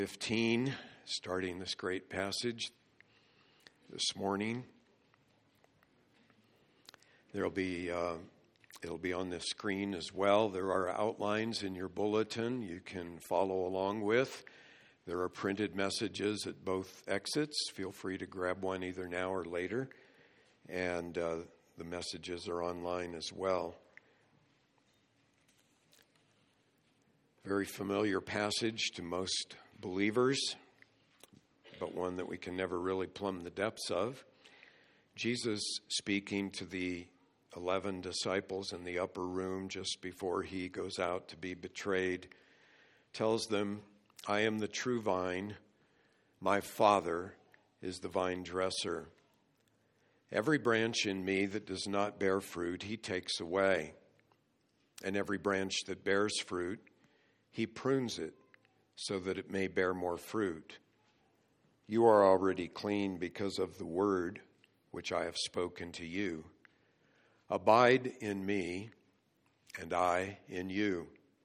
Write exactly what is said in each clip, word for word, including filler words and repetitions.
fifteen, starting this great passage this morning. There'll be uh, it'll be on the screen as well. There are outlines in your bulletin you can follow along with. There are printed messages at both exits. Feel free to grab one either now or later. And uh, the messages are online as well. Very familiar passage to most believers, but one that we can never really plumb the depths of. Jesus speaking to the eleven disciples in the upper room just before he goes out to be betrayed, tells them, "I am the true vine, my Father is the vine dresser. Every branch in me that does not bear fruit, he takes away. And every branch that bears fruit, he prunes it so that it may bear more fruit. You are already clean because of the word which I have spoken to you. Abide in me, and I in you.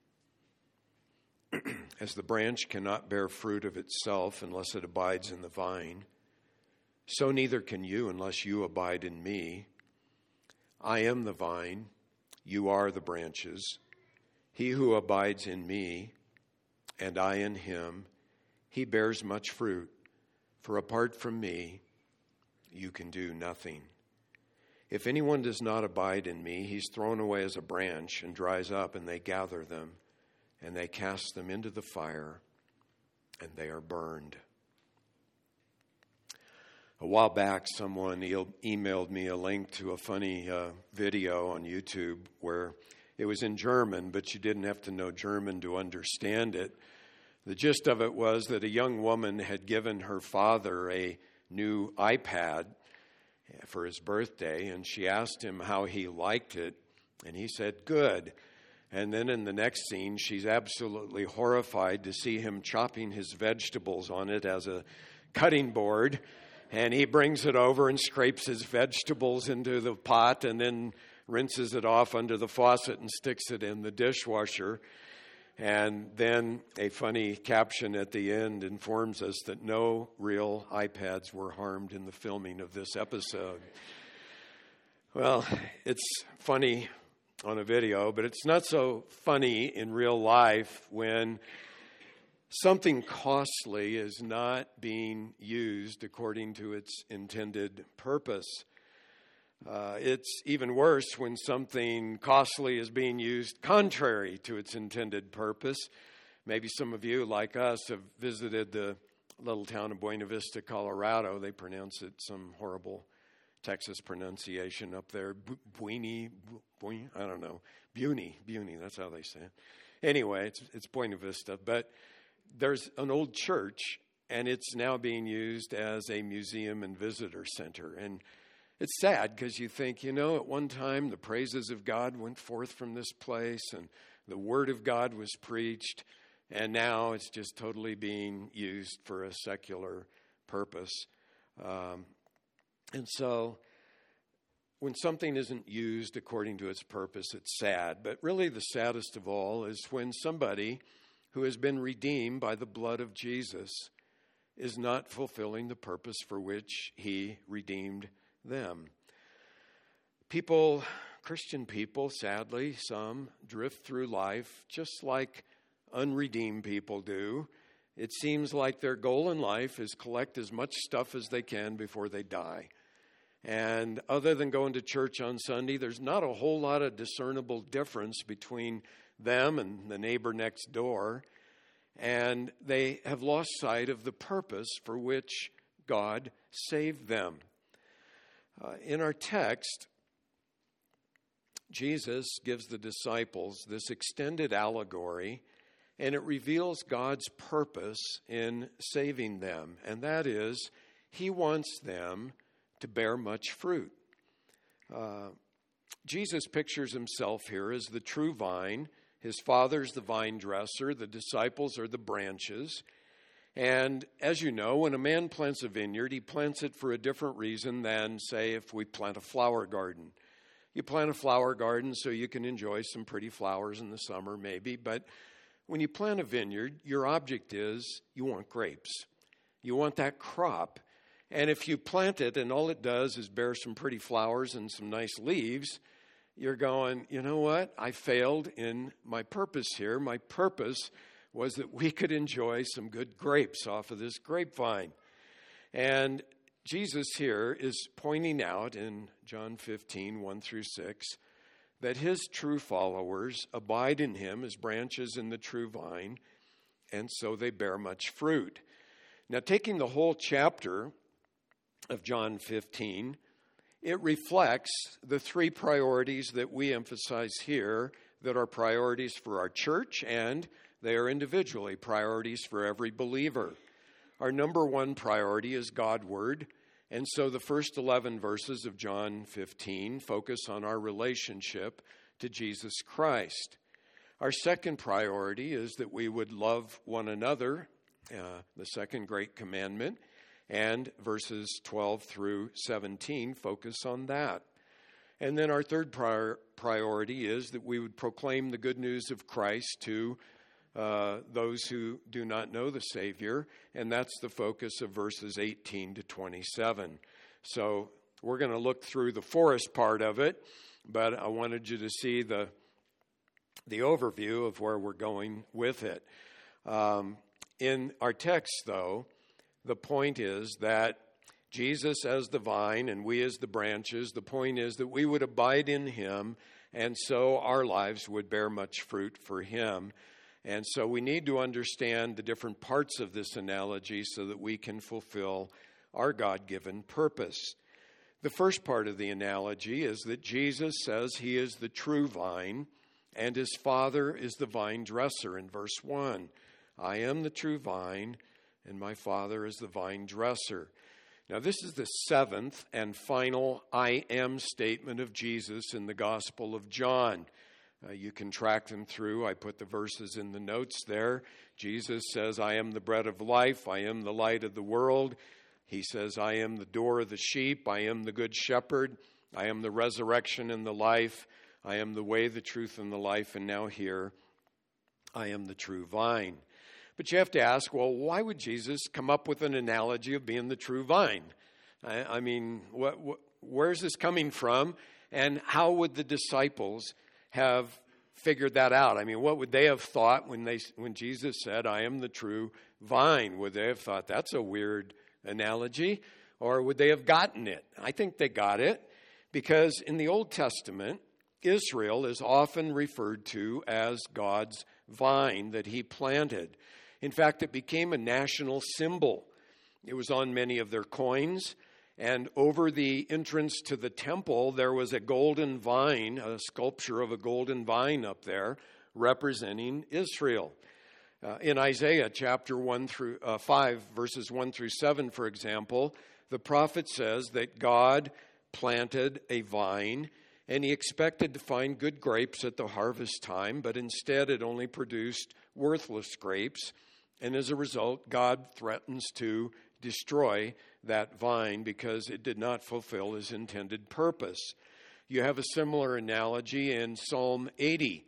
As the branch cannot bear fruit of itself unless it abides in the vine, so neither can you unless you abide in me. I am the vine, you are the branches. He who abides in me, and I in him, he bears much fruit, for apart from me, you can do nothing. If anyone does not abide in me, he's thrown away as a branch and dries up, and they gather them, and they cast them into the fire, and they are burned." A while back, someone e- emailed me a link to a funny uh, video on YouTube where it was in German, but you didn't have to know German to understand it. The gist of it was that a young woman had given her father a new iPad for his birthday, and she asked him how he liked it, and he said, "Good." And then in the next scene, she's absolutely horrified to see him chopping his vegetables on it as a cutting board, and he brings it over and scrapes his vegetables into the pot and then rinses it off under the faucet and sticks it in the dishwasher. And then a funny caption at the end informs us that no real iPads were harmed in the filming of this episode. Well, it's funny on a video, but it's not so funny in real life when something costly is not being used according to its intended purpose. Uh, it's even worse when something costly is being used contrary to its intended purpose. Maybe some of you, like us, have visited the little town of Buena Vista, Colorado. They pronounce it some horrible Texas pronunciation up there. Bueni, Bueni, I don't know. Buny, Buny, that's how they say it. Anyway, it's, it's Buena Vista. But there's an old church, and it's now being used as a museum and visitor center. And it's sad because you think, you know, at one time the praises of God went forth from this place and the word of God was preached, and now it's just totally being used for a secular purpose. Um, and so when something isn't used according to its purpose, it's sad. But really the saddest of all is when somebody who has been redeemed by the blood of Jesus is not fulfilling the purpose for which he redeemed them. People, Christian people, sadly, some drift through life just like unredeemed people do. It seems like their goal in life is collect as much stuff as they can before they die. And other than going to church on Sunday, there's not a whole lot of discernible difference between them and the neighbor next door. And they have lost sight of the purpose for which God saved them. Uh, in our text, Jesus gives the disciples this extended allegory, and it reveals God's purpose in saving them. And that is, he wants them to bear much fruit. Uh, Jesus pictures himself here as the true vine. His Father's the vine dresser. The disciples are the branches. And as you know, when a man plants a vineyard, he plants it for a different reason than, say, if we plant a flower garden. You plant a flower garden so you can enjoy some pretty flowers in the summer, maybe, but when you plant a vineyard, your object is you want grapes. You want that crop. And if you plant it and all it does is bear some pretty flowers and some nice leaves, you're going, you know what? I failed in my purpose here. My purpose was that we could enjoy some good grapes off of this grapevine. And Jesus here is pointing out in John fifteen, one through six, that his true followers abide in him as branches in the true vine, and so they bear much fruit. Now, taking the whole chapter of John fifteen, it reflects the three priorities that we emphasize here that are priorities for our church, and they are individually priorities for every believer. Our number one priority is Godward, and so the first eleven verses of John fifteen focus on our relationship to Jesus Christ. Our second priority is that we would love one another, uh, the second great commandment, and verses twelve through seventeen focus on that. And then our third prior- priority is that we would proclaim the good news of Christ to uh, those who do not know the Savior, and that's the focus of verses eighteen to twenty-seven. So we're going to look through the forest part of it, but I wanted you to see the the overview of where we're going with it. Um, in our text, though, the point is that Jesus as the vine and we as the branches, the point is that we would abide in him, and so our lives would bear much fruit for him. And so we need to understand the different parts of this analogy so that we can fulfill our God-given purpose. The first part of the analogy is that Jesus says he is the true vine, and his Father is the vine dresser in verse one. I am the true vine, and my Father is the vine dresser. Now, this is the seventh and final I am statement of Jesus in the Gospel of John. Uh, you can track them through. I put the verses in the notes there. Jesus says, I am the bread of life. I am the light of the world. He says, I am the door of the sheep. I am the good shepherd. I am the resurrection and the life. I am the way, the truth, and the life. And now here, I am the true vine. But you have to ask, well, why would Jesus come up with an analogy of being the true vine? I, I mean, what, what, where's this coming from? And how would the disciples have figured that out? I mean, what would they have thought when they when Jesus said, I am the true vine? Would they have thought, that's a weird analogy? Or would they have gotten it? I think they got it, because in the Old Testament, Israel is often referred to as God's vine that he planted. In fact, it became a national symbol. It was on many of their coins. And over the entrance to the temple, there was a golden vine, a sculpture of a golden vine up there representing Israel. Uh, in Isaiah chapter one through uh, five, verses one through seven, for example, the prophet says that God planted a vine, and he expected to find good grapes at the harvest time, but instead it only produced worthless grapes. And as a result, God threatens to destroy that vine because it did not fulfill his intended purpose. You have a similar analogy in Psalm eighty,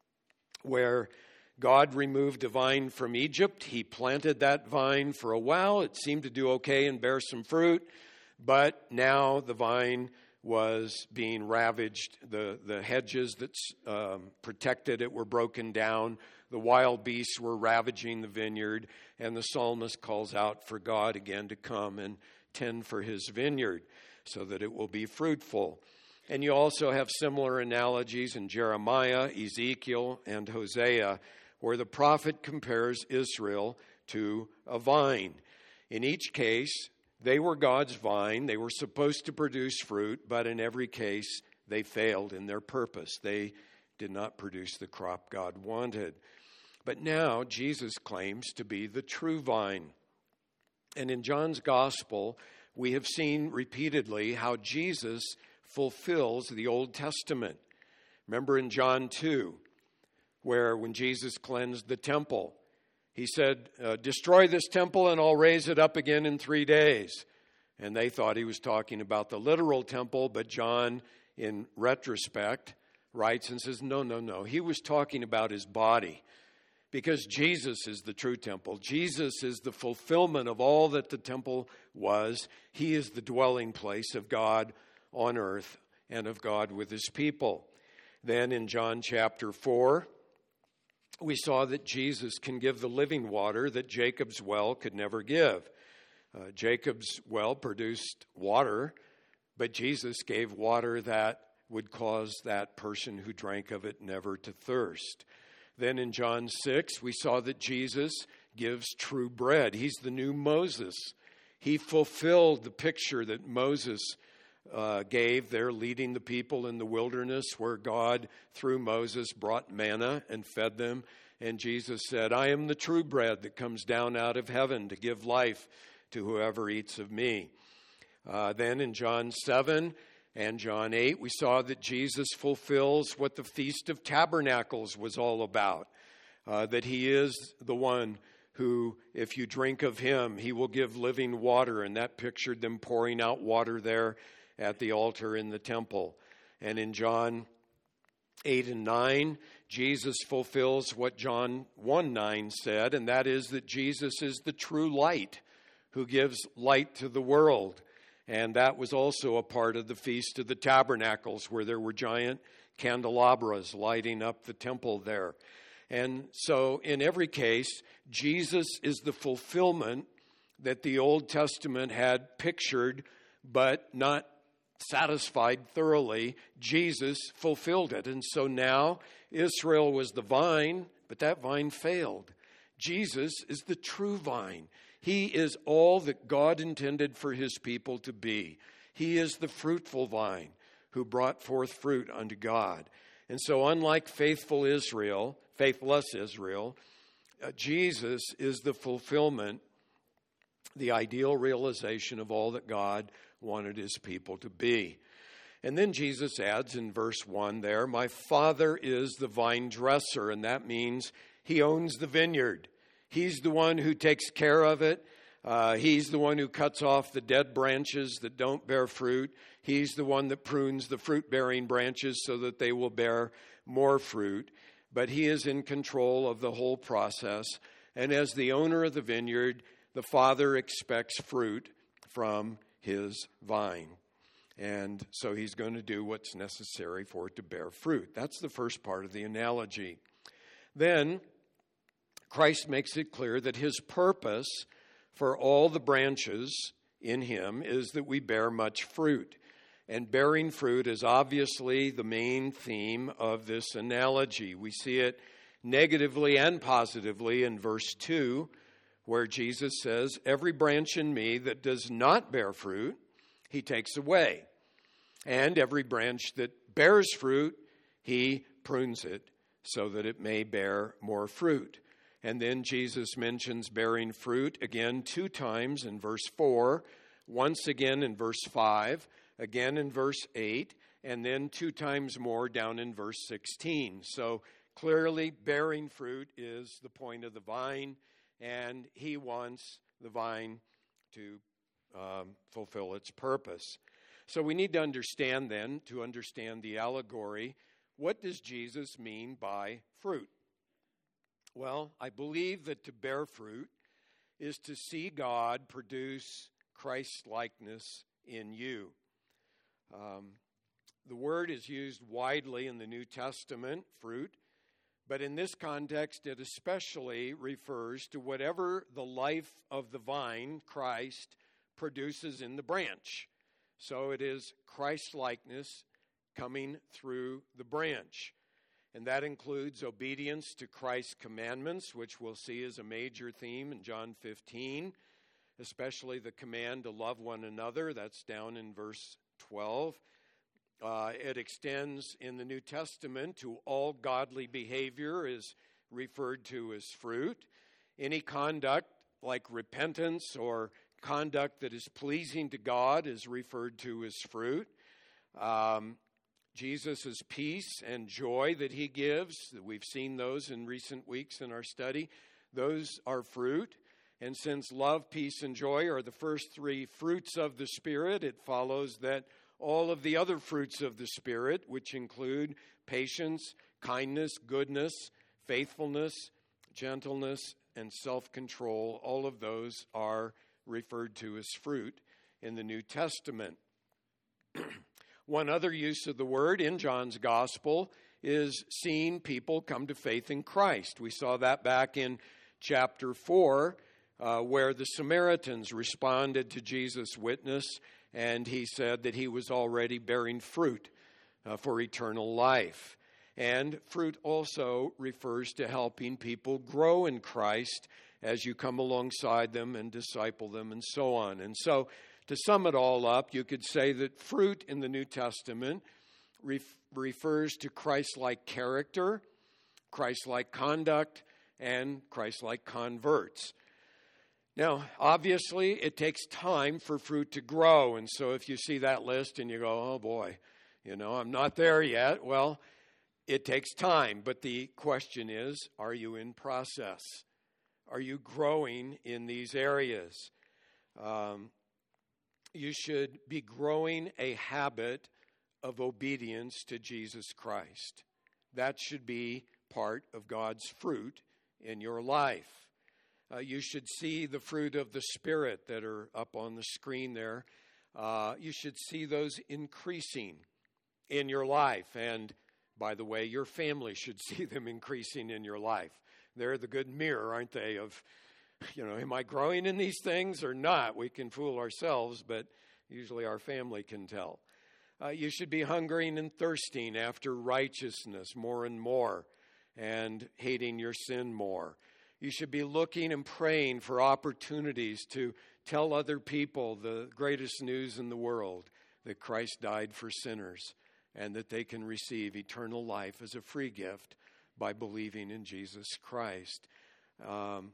where God removed a vine from Egypt. He planted that vine for a while. It seemed to do okay and bear some fruit, but now the vine was being ravaged. The, the hedges that um, protected it were broken down. The wild beasts were ravaging the vineyard, and the psalmist calls out for God again to come and tend for his vineyard so that it will be fruitful. And you also have similar analogies in Jeremiah, Ezekiel, and Hosea, where the prophet compares Israel to a vine. In each case, they were God's vine. They were supposed to produce fruit, but in every case, they failed in their purpose. They did not produce the crop God wanted. But now Jesus claims to be the true vine. And in John's gospel, we have seen repeatedly how Jesus fulfills the Old Testament. Remember in John two, where when Jesus cleansed the temple, he said, uh, destroy this temple and I'll raise it up again in three days. And they thought he was talking about the literal temple, but John, in retrospect, writes and says, no, no, no. He was talking about his body. because Jesus is the true temple. Jesus is the fulfillment of all that the temple was. He is the dwelling place of God on earth and of God with his people. Then in John chapter four, we saw that Jesus can give the living water that Jacob's well could never give. Uh, Jacob's well produced water, but Jesus gave water that would cause that person who drank of it never to thirst. Then in John six, we saw that Jesus gives true bread. He's the new Moses. He fulfilled the picture that Moses uh, gave there, leading the people in the wilderness, where God, through Moses, brought manna and fed them. And Jesus said, I am the true bread that comes down out of heaven to give life to whoever eats of me. Uh, then in John seven and John eight, we saw that Jesus fulfills what the Feast of Tabernacles was all about, uh, that he is the one who, if you drink of him, he will give living water, and that pictured them pouring out water there at the altar in the temple. And in John eight and nine, Jesus fulfills what John one nine said, and that is that Jesus is the true light who gives light to the world. And that was also a part of the Feast of the Tabernacles, where there were giant candelabras lighting up the temple there. And so in every case, Jesus is the fulfillment that the Old Testament had pictured, but not satisfied thoroughly. Jesus fulfilled it. And so now Israel was the vine, but that vine failed. Jesus is the true vine. He is all that God intended for his people to be. He is the fruitful vine who brought forth fruit unto God. And so unlike faithful Israel, faithless Israel, uh, Jesus is the fulfillment, the ideal realization of all that God wanted his people to be. And then Jesus adds in verse one there, my Father is the vine dresser, and that means he owns the vineyard. He's the one who takes care of it. Uh, he's the one who cuts off the dead branches that don't bear fruit. He's the one that prunes the fruit-bearing branches so that they will bear more fruit. But he is in control of the whole process. And as the owner of the vineyard, the Father expects fruit from his vine. And so he's going to do what's necessary for it to bear fruit. That's the first part of the analogy. Then Christ makes it clear that his purpose for all the branches in him is that we bear much fruit. And bearing fruit is obviously the main theme of this analogy. We see it negatively and positively in verse two, where Jesus says, every branch in me that does not bear fruit, he takes away. And every branch that bears fruit, he prunes it so that it may bear more fruit. And then Jesus mentions bearing fruit again two times in verse four, once again in verse five, again in verse eight, and then two times more down in verse sixteen. So clearly bearing fruit is the point of the vine, and he wants the vine to um, fulfill its purpose. So we need to understand then, to understand the allegory, what does Jesus mean by fruit? Well, I believe that to bear fruit is to see God produce Christ-likeness in you. Um, the word is used widely in the New Testament, fruit, but in this context it especially refers to whatever the life of the vine, Christ, produces in the branch. So it is Christ-likeness coming through the branch. And that includes obedience to Christ's commandments, which we'll see is a major theme in John fifteen, especially the command to love one another. That's down in verse twelve. Uh, it extends in the New Testament to all godly behavior is referred to as fruit. Any conduct like repentance or conduct that is pleasing to God is referred to as fruit. Um, Jesus' peace and joy that he gives, we've seen those in recent weeks in our study, those are fruit. And since love, peace, and joy are the first three fruits of the Spirit, it follows that all of the other fruits of the Spirit, which include patience, kindness, goodness, faithfulness, gentleness, and self-control, all of those are referred to as fruit in the New Testament. One other use of the word in John's Gospel is seeing people come to faith in Christ. We saw that back in chapter four, uh, where the Samaritans responded to Jesus' witness, and he said that he was already bearing fruit uh, for eternal life. And fruit also refers to helping people grow in Christ as you come alongside them and disciple them and so on. And so, to sum it all up, you could say that fruit in the New Testament ref- refers to Christ-like character, Christ-like conduct, and Christ-like converts. Now, obviously, it takes time for fruit to grow. And so if you see that list and you go, oh boy, you know, I'm not there yet. Well, it takes time. But the question is, are you in process? Are you growing in these areas? Um, you should be growing a habit of obedience to Jesus Christ. That should be part of God's fruit in your life. Uh, you should see the fruit of the Spirit that are up on the screen there. Uh, you should see those increasing in your life. And by the way, your family should see them increasing in your life. They're the good mirror, aren't they, of, you know, am I growing in these things or not? We can fool ourselves, but usually our family can tell. Uh, you should be hungering and thirsting after righteousness more and more and hating your sin more. You should be looking and praying for opportunities to tell other people the greatest news in the world, that Christ died for sinners and that they can receive eternal life as a free gift by believing in Jesus Christ. Um,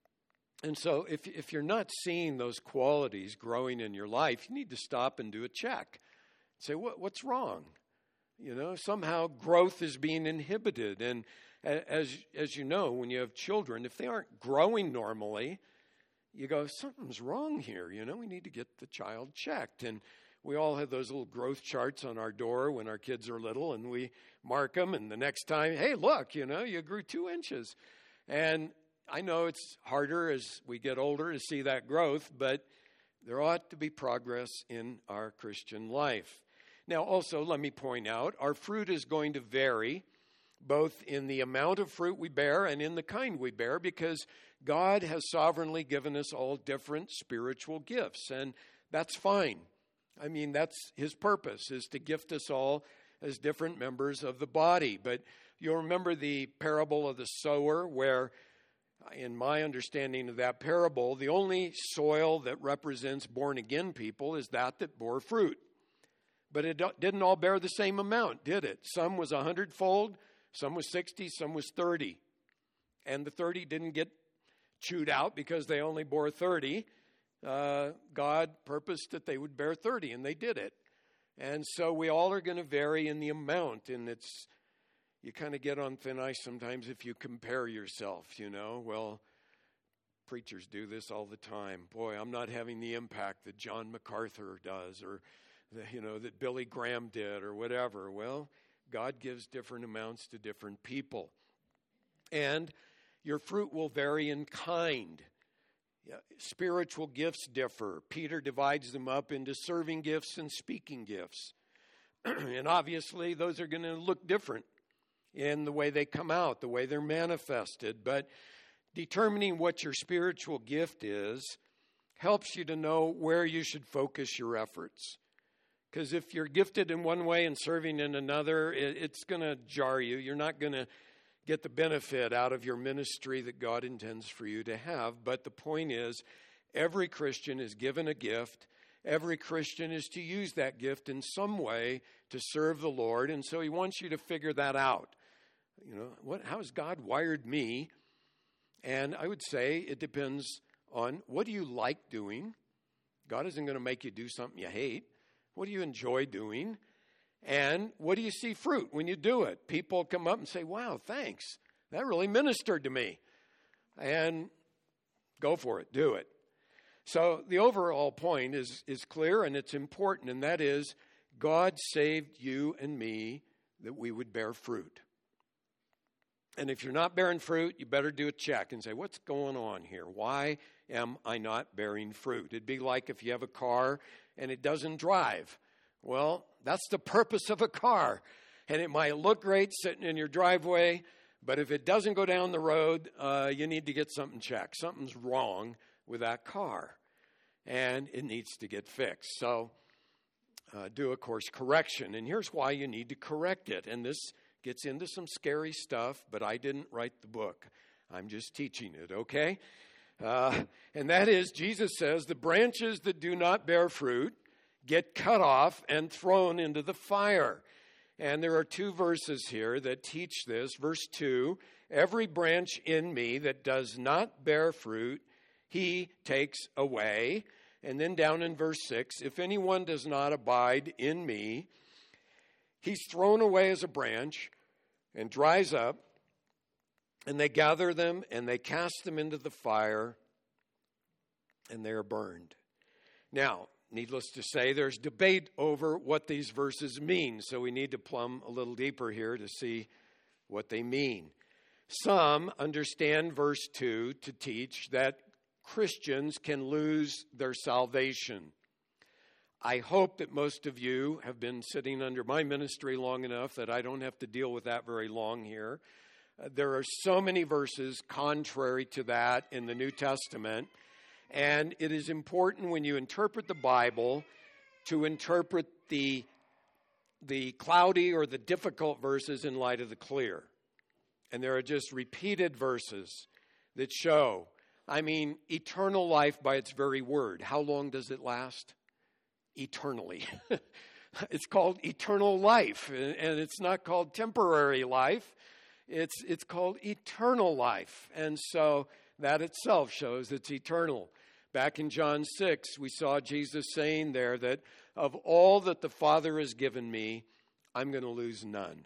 and so if, if you're not seeing those qualities growing in your life, you need to stop and do a check. Say, what, what's wrong? You know, somehow growth is being inhibited. And as, as you know, when you have children, if they aren't growing normally, you go, something's wrong here. You know, we need to get the child checked. And we all have those little growth charts on our door when our kids are little, and we mark them. And the next time, hey, look, you know, you grew two inches. And I know it's harder as we get older to see that growth, but there ought to be progress in our Christian life. Now, also, let me point out, our fruit is going to vary both in the amount of fruit we bear and in the kind we bear, because God has sovereignly given us all different spiritual gifts, and that's fine. I mean, that's his purpose, is to gift us all as different members of the body. But you'll remember the parable of the sower, where, in my understanding of that parable, the only soil that represents born-again people is that that bore fruit. But it didn't all bear the same amount, did it? Some was a hundredfold, some was sixty, some was thirty. And the thirty didn't get chewed out because they only bore thirty. Uh, God purposed that they would bear thirty, and they did it. And so we all are going to vary in the amount, and it's, you kind of get on thin ice sometimes if you compare yourself, you know. Well, preachers do this all the time. Boy, I'm not having the impact that John MacArthur does, or the, you know, that Billy Graham did, or whatever. Well, God gives different amounts to different people. And your fruit will vary in kind. Yeah, spiritual gifts differ. Peter divides them up into serving gifts and speaking gifts. And obviously, those are going to look different in the way they come out, the way they're manifested. But determining what your spiritual gift is helps you to know where you should focus your efforts. Because if you're gifted in one way and serving in another, it, it's going to jar you. You're not going to get the benefit out of your ministry that God intends for you to have. But the point is, every Christian is given a gift. Every Christian is to use that gift in some way to serve the Lord. And so he wants you to figure that out. You know, what? How has God wired me? And I would say it depends on, what do you like doing? God isn't going to make you do something you hate. What do you enjoy doing? And what do you see fruit when you do it? People come up and say, wow, thanks. That really ministered to me. And go for it. Do it. So the overall point is, is clear, and it's important, and that is, God saved you and me that we would bear fruit. And if you're not bearing fruit, you better do a check and say, what's going on here? Why am I not bearing fruit? It'd be like if you have a car and it doesn't drive. Well, that's the purpose of a car. And it might look great sitting in your driveway, but if it doesn't go down the road, uh, you need to get something checked. Something's wrong with that car, and it needs to get fixed. So uh, do a course correction. And here's why you need to correct it. And this gets into some scary stuff, but I didn't write the book. I'm just teaching it, okay? Uh, and that is, Jesus says, the branches that do not bear fruit get cut off and thrown into the fire. And there are two verses here that teach this. Verse two, every branch in me that does not bear fruit, he takes away. And then down in verse six, if anyone does not abide in me, he's thrown away as a branch and dries up, and they gather them and they cast them into the fire, and they are burned. Now, needless to say, there's debate over what these verses mean, so we need to plumb a little deeper here to see what they mean. Some understand verse two to teach that Christians can lose their salvation. I hope that most of you have been sitting under my ministry long enough that I don't have to deal with that very long here. Uh, there are so many verses contrary to that in the New Testament. And it is important when you interpret the Bible to interpret the, the cloudy or the difficult verses in light of the clear. And there are just repeated verses that show, I mean, eternal life by its very word. How long does it last? Eternally. It's called eternal life, and it's not called temporary life. It's, it's called eternal life. And so that itself shows it's eternal. Back in John six, we saw Jesus saying there that of all that the Father has given me, I'm going to lose none.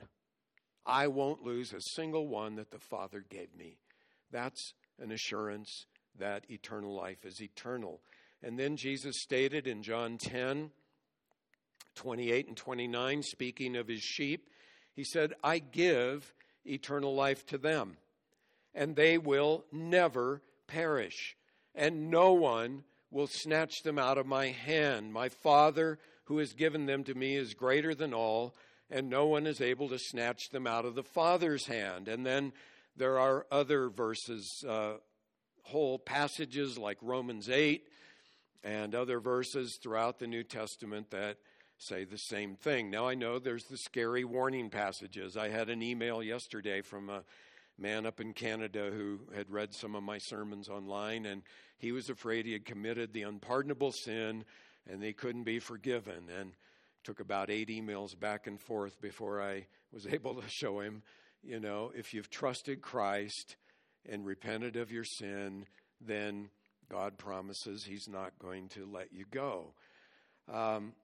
I won't lose a single one that the Father gave me. That's an assurance that eternal life is eternal. And then Jesus stated in John ten, twenty-eight and twenty-nine, speaking of his sheep, he said, I give eternal life to them, and they will never perish, and no one will snatch them out of my hand. My Father, who has given them to me, is greater than all, and no one is able to snatch them out of the Father's hand. And then there are other verses, uh, whole passages like Romans eight and other verses throughout the New Testament that say the same thing. Now, I know there's the scary warning passages. I had an email yesterday from a man up in Canada who had read some of my sermons online, and he was afraid he had committed the unpardonable sin and they couldn't be forgiven. And took about eight emails back and forth before I was able to show him, you know, if you've trusted Christ and repented of your sin, then God promises he's not going to let you go. Um,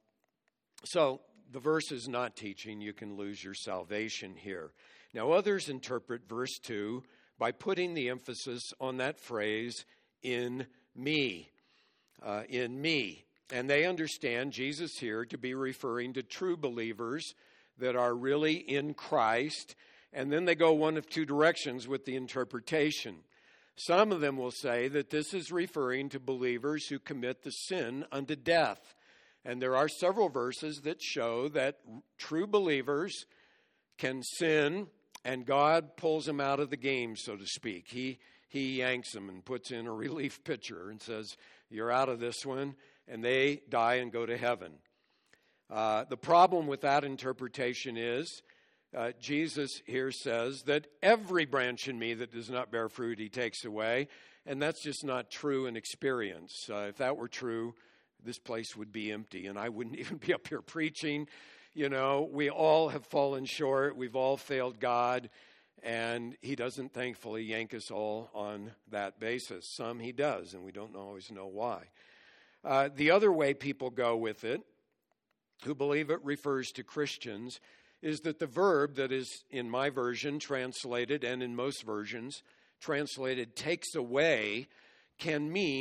so the verse is not teaching you can lose your salvation here. Now, others interpret verse two by putting the emphasis on that phrase, in me, uh, in me. And they understand Jesus here to be referring to true believers that are really in Christ. And then they go one of two directions with the interpretation. Some of them will say that this is referring to believers who commit the sin unto death. And there are several verses that show that true believers can sin and God pulls them out of the game, so to speak. He, he yanks them and puts in a relief pitcher and says, you're out of this one. And they die and go to heaven. Uh, the problem with that interpretation is uh, Jesus here says that every branch in me that does not bear fruit, he takes away. And that's just not true in experience. Uh, if that were true, this place would be empty and I wouldn't even be up here preaching. You know, we all have fallen short. We've all failed God. And he doesn't thankfully yank us all on that basis. Some he does, and we don't always know why. Uh, the other way people go with it, who believe it refers to Christians, is that the verb that is in my version translated, and in most versions translated takes away, can mean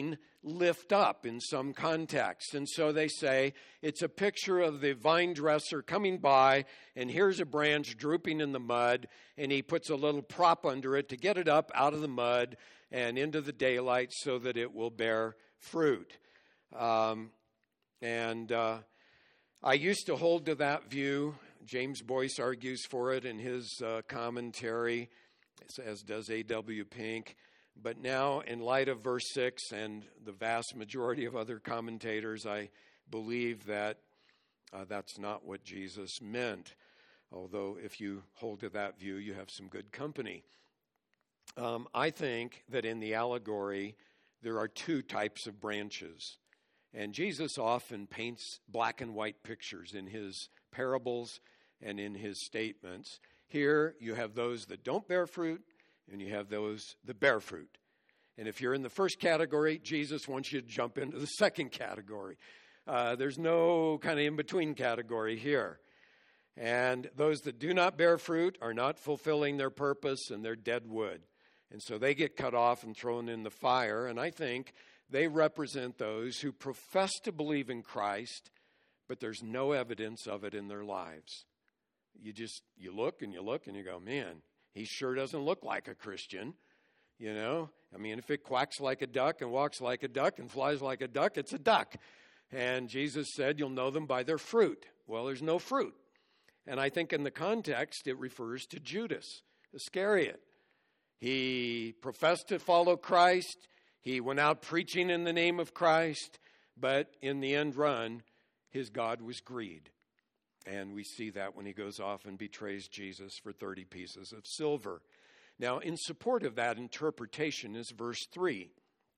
lift up in some context. And so they say it's a picture of the vine dresser coming by, and here's a branch drooping in the mud, and he puts a little prop under it to get it up out of the mud and into the daylight so that it will bear fruit. Um, and uh, I used to hold to that view. James Boyce argues for it in his uh, commentary, as does A W Pink. But now, in light of verse six and the vast majority of other commentators, I believe that uh, that's not what Jesus meant. Although, if you hold to that view, you have some good company. Um, I think that in the allegory, there are two types of branches. And Jesus often paints black and white pictures in his parables and in his statements. Here, you have those that don't bear fruit, and you have those that bear fruit. And if you're in the first category, Jesus wants you to jump into the second category. Uh, there's no kind of in-between category here. And those that do not bear fruit are not fulfilling their purpose, and they're dead wood. And so they get cut off and thrown in the fire. And I think they represent those who profess to believe in Christ, but there's no evidence of it in their lives. You just, you look and you look and you go, man, he sure doesn't look like a Christian, you know. I mean, if it quacks like a duck and walks like a duck and flies like a duck, it's a duck. And Jesus said, you'll know them by their fruit. Well, there's no fruit. And I think in the context, it refers to Judas Iscariot. He professed to follow Christ. He went out preaching in the name of Christ. But in the end run, his God was greed. And we see that when he goes off and betrays Jesus for thirty pieces of silver. Now, in support of that interpretation is verse three.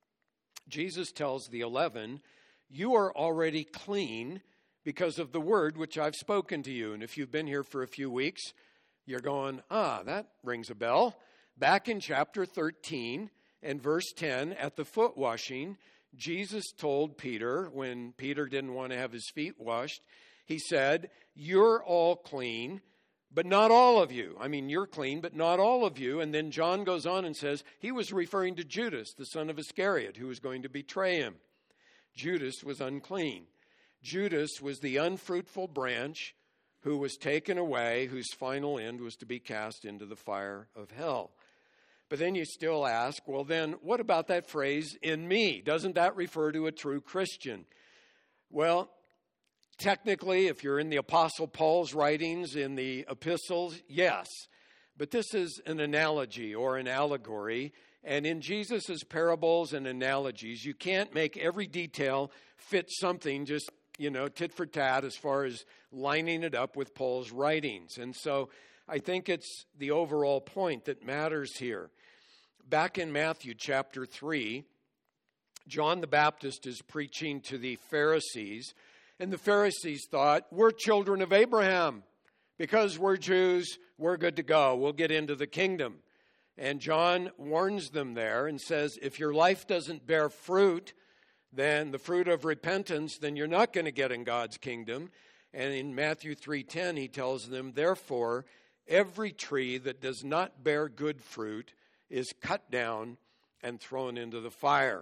Jesus tells the eleven, you are already clean because of the word which I've spoken to you. And if you've been here for a few weeks, you're going, ah, that rings a bell. Back in chapter thirteen and verse ten, at the foot washing, Jesus told Peter, when Peter didn't want to have his feet washed, he said, you're all clean, but not all of you. I mean, you're clean, but not all of you. And then John goes on and says, he was referring to Judas, the son of Iscariot, who was going to betray him. Judas was unclean. Judas was the unfruitful branch who was taken away, whose final end was to be cast into the fire of hell. But then you still ask, well, then what about that phrase, in me? Doesn't that refer to a true Christian? Well, technically, if you're in the Apostle Paul's writings, in the epistles, yes. But this is an analogy or an allegory. And in Jesus' parables and analogies, you can't make every detail fit something just, you know, tit for tat as far as lining it up with Paul's writings. And so I think it's the overall point that matters here. Back in Matthew chapter three, John the Baptist is preaching to the Pharisees. And the Pharisees thought, we're children of Abraham. Because we're Jews, we're good to go. We'll get into the kingdom. And John warns them there and says, if your life doesn't bear fruit, then the fruit of repentance, then you're not going to get in God's kingdom. And in Matthew three ten, he tells them, therefore, every tree that does not bear good fruit is cut down and thrown into the fire.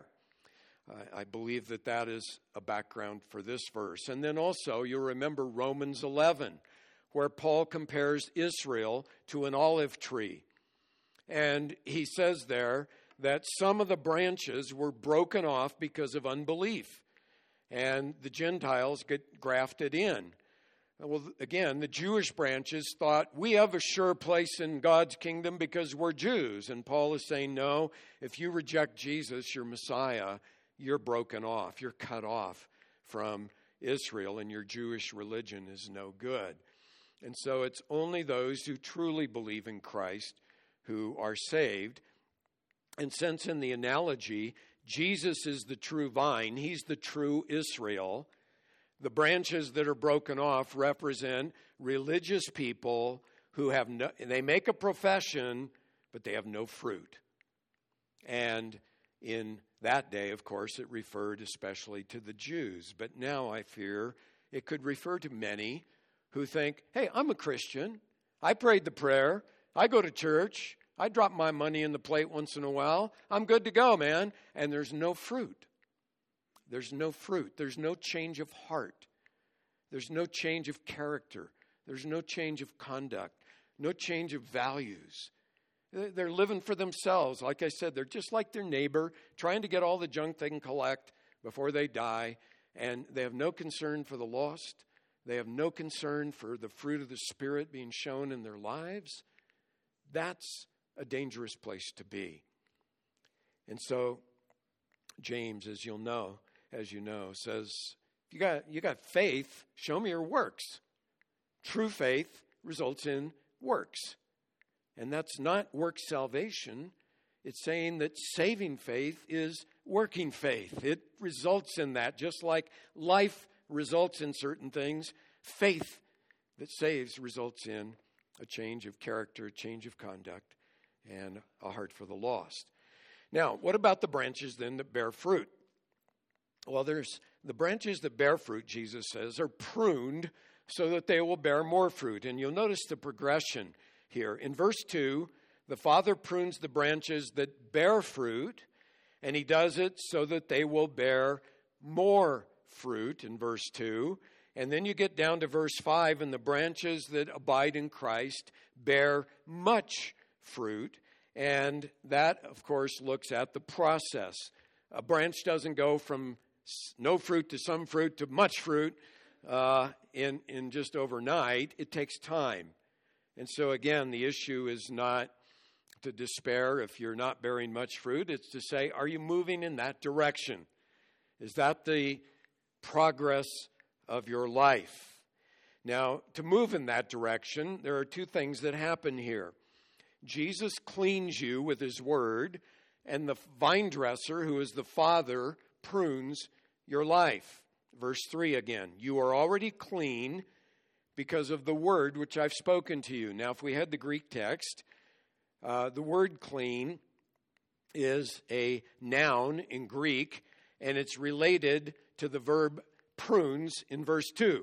I believe that that is a background for this verse. And then also, you'll remember Romans eleven, where Paul compares Israel to an olive tree. And he says there that some of the branches were broken off because of unbelief, and the Gentiles get grafted in. Well, again, the Jewish branches thought, we have a sure place in God's kingdom because we're Jews. And Paul is saying, no, if you reject Jesus, your Messiah, you're broken off. You're cut off from Israel, and your Jewish religion is no good. And so it's only those who truly believe in Christ who are saved. And since in the analogy, Jesus is the true vine, he's the true Israel, the branches that are broken off represent religious people who have no, they make a profession, but they have no fruit. And in that day, of course, it referred especially to the Jews. But now I fear it could refer to many who think, hey, I'm a Christian. I prayed the prayer. I go to church. I drop my money in the plate once in a while. I'm good to go, man. And there's no fruit. there's no fruit. There's no change of heart. There's no change of character. There's no change of conduct. No change of values. They're living for themselves. Like I said, they're just like their neighbor, trying to get all the junk they can collect before they die. And they have no concern for the lost. They have no concern for the fruit of the Spirit being shown in their lives. That's a dangerous place to be. And so, James, as you'll know, as you know, says, you got, you got faith, show me your works. True faith results in works. And that's not work salvation. It's saying that saving faith is working faith. It results in that. Just like life results in certain things, faith that saves results in a change of character, a change of conduct, and a heart for the lost. Now, what about the branches then that bear fruit? Well, there's the branches that bear fruit, Jesus says, are pruned so that they will bear more fruit. And you'll notice the progression here. In verse two, the Father prunes the branches that bear fruit, and he does it so that they will bear more fruit in verse two. And then you get down to verse five, and the branches that abide in Christ bear much fruit. And that, of course, looks at the process. A branch doesn't go from no fruit to some fruit to much fruit uh, in, in just overnight. It takes time. And so, again, the issue is not to despair if you're not bearing much fruit. It's to say, are you moving in that direction? Is that the progress of your life? Now, to move in that direction, there are two things that happen here. Jesus cleans you with his word, and the vine dresser, who is the Father, prunes your life. Verse three again, you are already clean because of the word which I've spoken to you. Now, if we had the Greek text, uh, the word clean is a noun in Greek, and it's related to the verb prunes in verse two.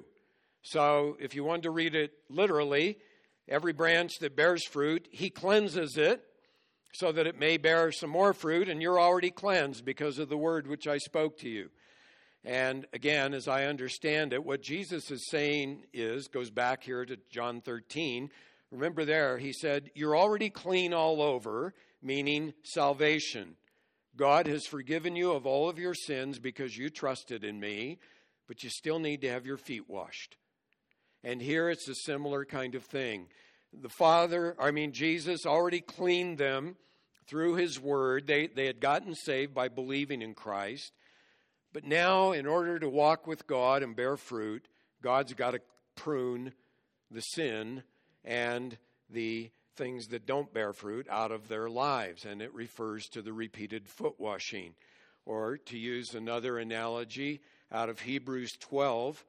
So if you wanted to read it literally, every branch that bears fruit, he cleanses it so that it may bear some more fruit, and you're already cleansed because of the word which I spoke to you. And again, as I understand it, what Jesus is saying is, goes back here to John thirteen. Remember there, he said, you're already clean all over, meaning salvation. God has forgiven you of all of your sins because you trusted in me, but you still need to have your feet washed. And here it's a similar kind of thing. The Father, I mean, Jesus already cleaned them through his word. They, they had gotten saved by believing in Christ. But now, in order to walk with God and bear fruit, God's got to prune the sin and the things that don't bear fruit out of their lives. And it refers to the repeated foot washing. Or to use another analogy out of Hebrews twelve,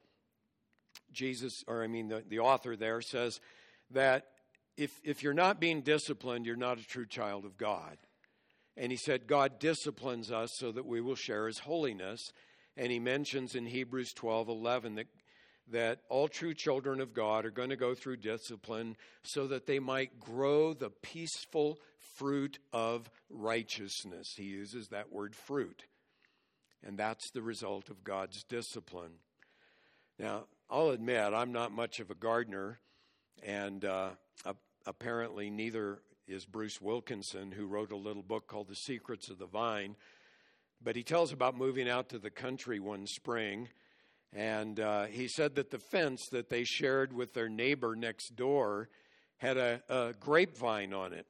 Jesus, or I mean the, the author there says that if, if you're not being disciplined, you're not a true child of God. And he said God disciplines us so that we will share his holiness. And he mentions in Hebrews twelve eleven that, that all true children of God are going to go through discipline so that they might grow the peaceful fruit of righteousness. He uses that word fruit. And that's the result of God's discipline. Now, I'll admit I'm not much of a gardener, and uh, apparently neither is Bruce Wilkinson, who wrote a little book called The Secrets of the Vine. But he tells about moving out to the country one spring, and uh, he said that the fence that they shared with their neighbor next door had a, a grapevine on it.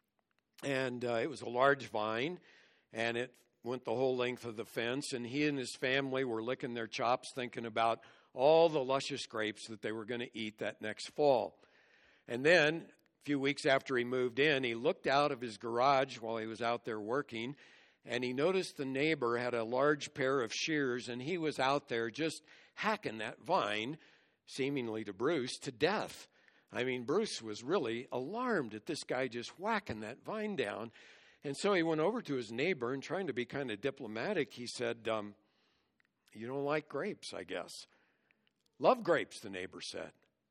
And uh, it was a large vine, and it went the whole length of the fence, and he and his family were licking their chops thinking about all the luscious grapes that they were going to eat that next fall. And then, a few weeks after he moved in, he looked out of his garage while he was out there working, and he noticed the neighbor had a large pair of shears, and he was out there just hacking that vine, seemingly to Bruce, to death. I mean, Bruce was really alarmed at this guy just whacking that vine down. And so he went over to his neighbor, and trying to be kind of diplomatic, he said, um, you don't like grapes, I guess. Love grapes, the neighbor said.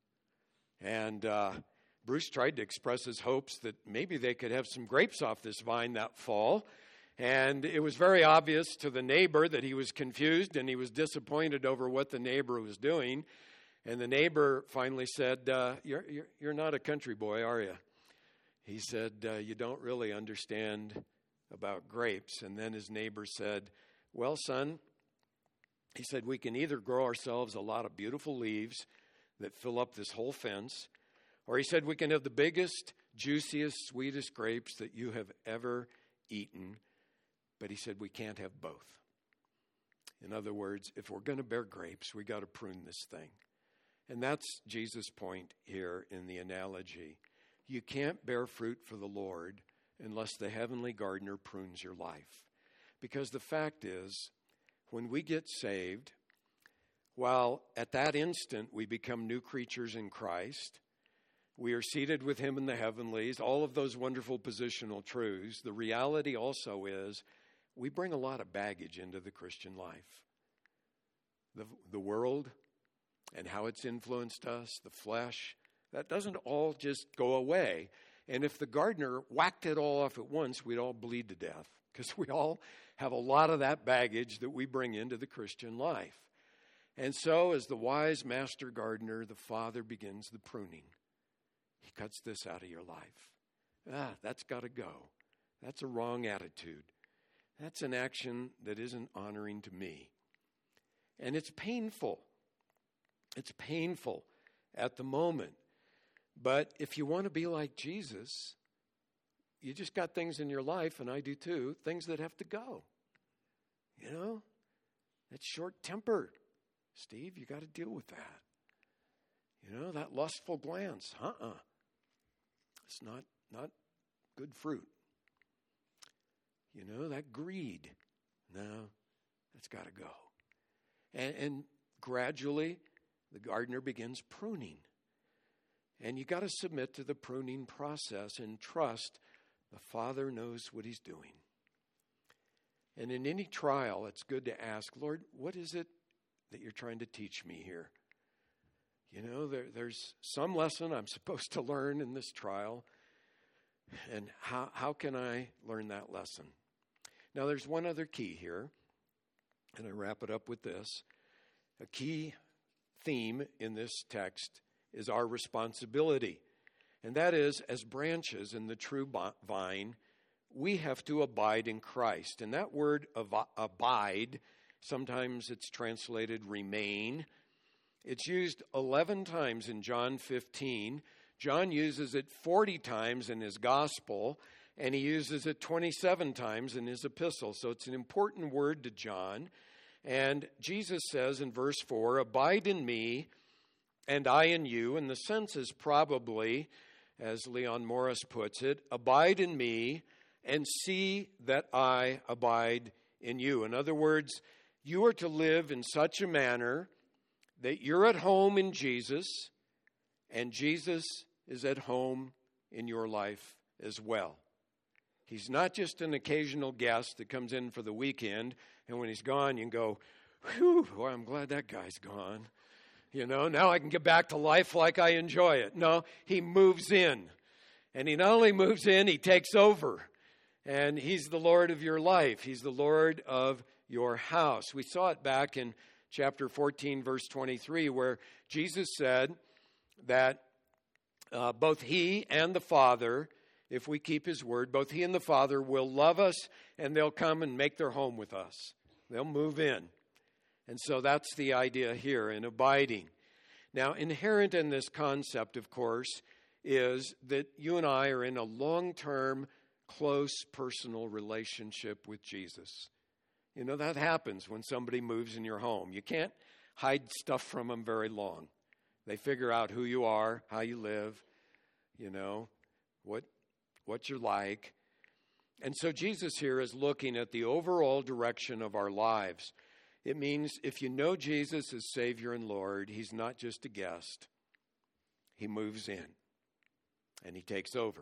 And uh, Bruce tried to express his hopes that maybe they could have some grapes off this vine that fall. And it was very obvious to the neighbor that he was confused and he was disappointed over what the neighbor was doing. And the neighbor finally said, uh, you're, you're, you're not a country boy, are you? He said, uh, you don't really understand about grapes. And then his neighbor said, well, son, he said, we can either grow ourselves a lot of beautiful leaves that fill up this whole fence, or he said, we can have the biggest, juiciest, sweetest grapes that you have ever eaten. But he said, we can't have both. In other words, if we're going to bear grapes, we got to prune this thing. And that's Jesus' point here in the analogy. You can't bear fruit for the Lord unless the heavenly gardener prunes your life. Because the fact is, when we get saved, while at that instant we become new creatures in Christ, we are seated with him in the heavenlies, all of those wonderful positional truths, the reality also is we bring a lot of baggage into the Christian life. The, the world and how it's influenced us, the flesh, that doesn't all just go away. And if the gardener whacked it all off at once, we'd all bleed to death because we all have a lot of that baggage that we bring into the Christian life. And so as the wise master gardener, the Father begins the pruning. He cuts this out of your life. Ah, that's got to go. That's a wrong attitude. That's an action that isn't honoring to me. And it's painful. It's painful at the moment. But if you want to be like Jesus, you just got things in your life, and I do too, things that have to go. You know? That's short-tempered. Steve, you got to deal with that. You know, that lustful glance. Uh-uh. It's not, not good fruit. You know, that greed. No, that's got to go. And, and gradually, the gardener begins pruning. And you got to submit to the pruning process and trust the Father knows what he's doing. And in any trial, it's good to ask, Lord, what is it that you're trying to teach me here? You know, there, there's some lesson I'm supposed to learn in this trial. And how, how can I learn that lesson? Now, there's one other key here, and I wrap it up with this. A key theme in this text is our responsibility. And that is, as branches in the true vine, we have to abide in Christ. And that word ab- abide, sometimes it's translated remain. It's used eleven times in John fifteen. John uses it forty times in his gospel, and he uses it twenty-seven times in his epistle. So it's an important word to John. And Jesus says in verse four, abide in me and I in you. And the sense is probably, as Leon Morris puts it, abide in me and see that I abide in you. In other words, you are to live in such a manner that you're at home in Jesus and Jesus is at home in your life as well. He's not just an occasional guest that comes in for the weekend, and when he's gone, you can go, whew, well, I'm glad that guy's gone. You know, now I can get back to life like I enjoy it. No, he moves in. And he not only moves in, he takes over. And he's the Lord of your life. He's the Lord of your house. We saw it back in chapter fourteen, verse twenty-three, where Jesus said that uh, both he and the Father, if we keep his word, both he and the Father will love us, and they'll come and make their home with us. They'll move in. And so that's the idea here in abiding. Now, inherent in this concept, of course, is that you and I are in a long-term, close, personal relationship with Jesus. You know, that happens when somebody moves in your home. You can't hide stuff from them very long. They figure out who you are, how you live, you know, what what you're like. And so Jesus here is looking at the overall direction of our lives. It means if you know Jesus as Savior and Lord, he's not just a guest. He moves in and he takes over.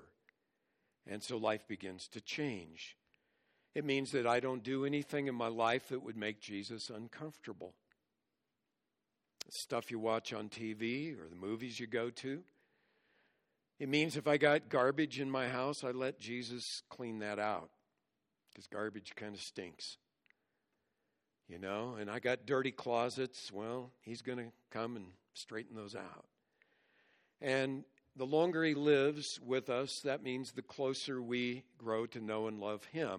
And so life begins to change. It means that I don't do anything in my life that would make Jesus uncomfortable. The stuff you watch on T V or the movies you go to. It means if I got garbage in my house, I let Jesus clean that out. because garbage kind of stinks. You know, and I got dirty closets. Well, he's going to come and straighten those out. And the longer he lives with us, that means the closer we grow to know and love him.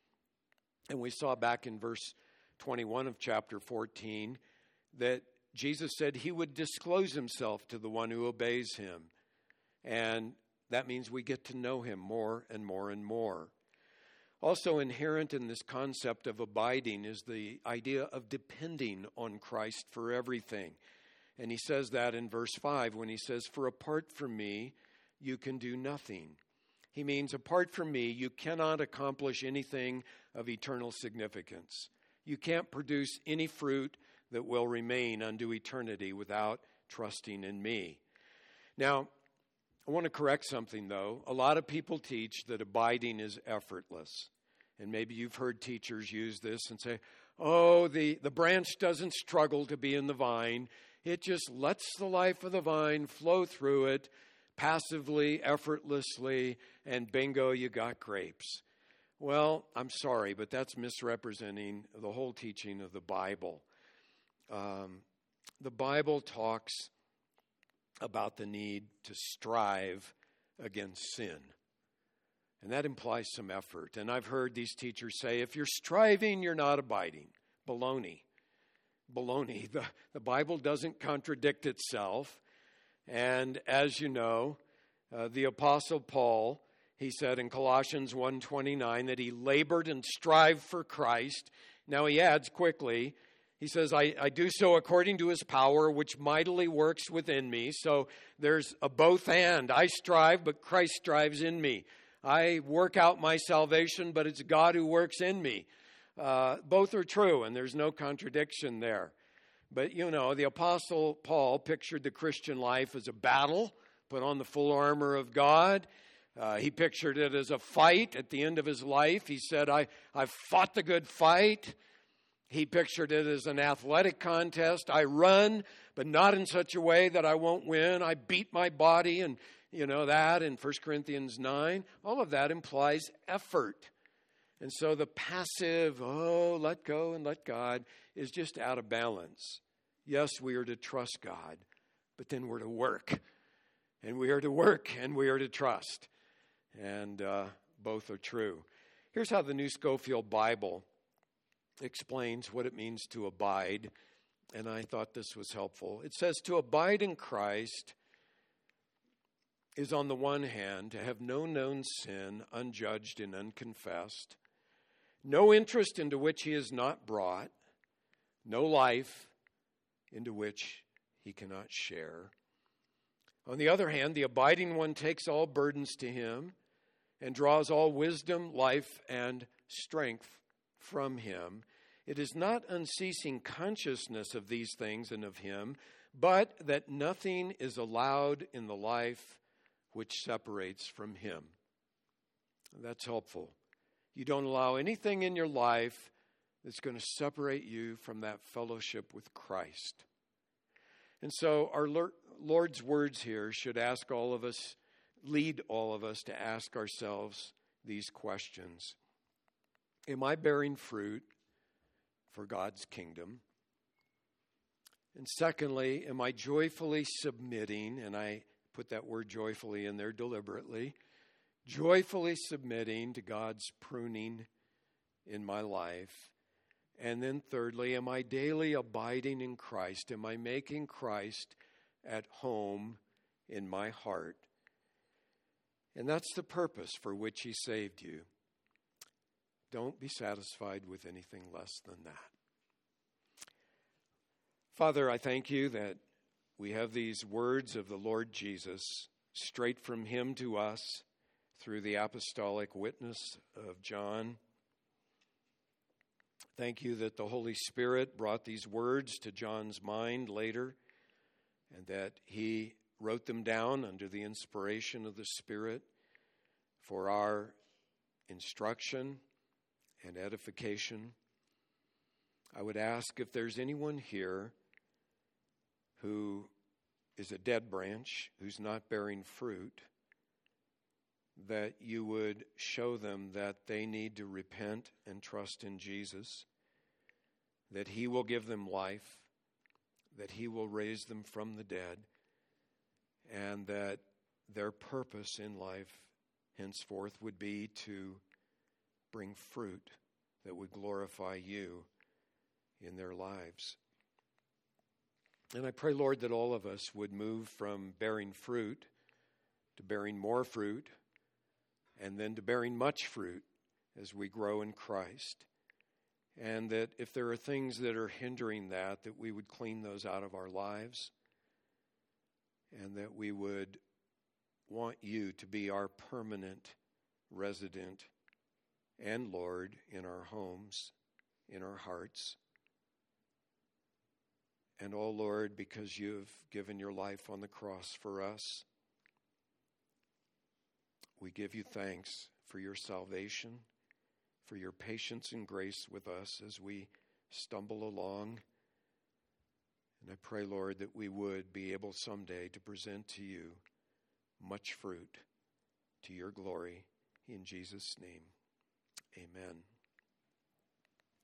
And we saw back in verse twenty-one of chapter fourteen that Jesus said he would disclose himself to the one who obeys him. And that means we get to know him more and more and more. Also inherent in this concept of abiding is the idea of depending on Christ for everything. And he says that in verse five when he says, "For apart from me, you can do nothing." He means apart from me, you cannot accomplish anything of eternal significance. You can't produce any fruit that will remain unto eternity without trusting in me. Now, I want to correct something, though. A lot of people teach that abiding is effortless. And maybe you've heard teachers use this and say, oh, the, the branch doesn't struggle to be in the vine. It just lets the life of the vine flow through it passively, effortlessly, and bingo, you got grapes. Well, I'm sorry, but that's misrepresenting the whole teaching of the Bible. Um, the Bible talks about the need to strive against sin. And that implies some effort. And I've heard these teachers say, if you're striving, you're not abiding. Baloney. Baloney. The, the Bible doesn't contradict itself. And as you know, uh, the Apostle Paul, he said in Colossians one twenty-nine that he labored and strived for Christ. Now he adds quickly, he says, I, I do so according to his power, which mightily works within me. So there's a both and. I strive, but Christ strives in me. I work out my salvation, but it's God who works in me. Uh, both are true, and there's no contradiction there. But, you know, the Apostle Paul pictured the Christian life as a battle, put on the full armor of God. Uh, he pictured it as a fight at the end of his life. He said, I, I've fought the good fight. He pictured it as an athletic contest. I run, but not in such a way that I won't win. I beat my body, and you know that in First Corinthians nine. All of that implies effort. And so the passive, oh, let go and let God, is just out of balance. Yes, we are to trust God, but then we're to work. And we are to work and we are to trust. And uh, both are true. Here's how the New Scofield Bible explains what it means to abide. And I thought this was helpful. It says, to abide in Christ is on the one hand to have no known sin, unjudged and unconfessed, no interest into which he is not brought, no life into which he cannot share. On the other hand, the abiding one takes all burdens to him and draws all wisdom, life, and strength from him. It is not unceasing consciousness of these things and of him, but that nothing is allowed in the life which separates from him. That's helpful. You don't allow anything in your life that's going to separate you from that fellowship with Christ. And so our Lord's words here should ask all of us, lead all of us to ask ourselves these questions. Am I bearing fruit for God's kingdom? And secondly, am I joyfully submitting, and I put that word joyfully in there deliberately, joyfully submitting to God's pruning in my life? And then thirdly, am I daily abiding in Christ? Am I making Christ at home in my heart? And that's the purpose for which he saved you. Don't be satisfied with anything less than that. Father, I thank you that we have these words of the Lord Jesus straight from him to us through the apostolic witness of John. Thank you that the Holy Spirit brought these words to John's mind later, and that he wrote them down under the inspiration of the Spirit for our instruction and edification. I would ask if there's anyone here who is a dead branch, who's not bearing fruit, that you would show them that they need to repent and trust in Jesus, that he will give them life, that he will raise them from the dead, and that their purpose in life henceforth would be to bring fruit that would glorify you in their lives. And I pray, Lord, that all of us would move from bearing fruit to bearing more fruit, and then to bearing much fruit as we grow in Christ. And that if there are things that are hindering that, that we would clean those out of our lives, and that we would want you to be our permanent resident and Lord in our homes, in our hearts. And oh Lord, because you've given your life on the cross for us, we give you thanks for your salvation, for your patience and grace with us as we stumble along. And I pray, Lord, that we would be able someday to present to you much fruit to your glory. In Jesus' name, amen.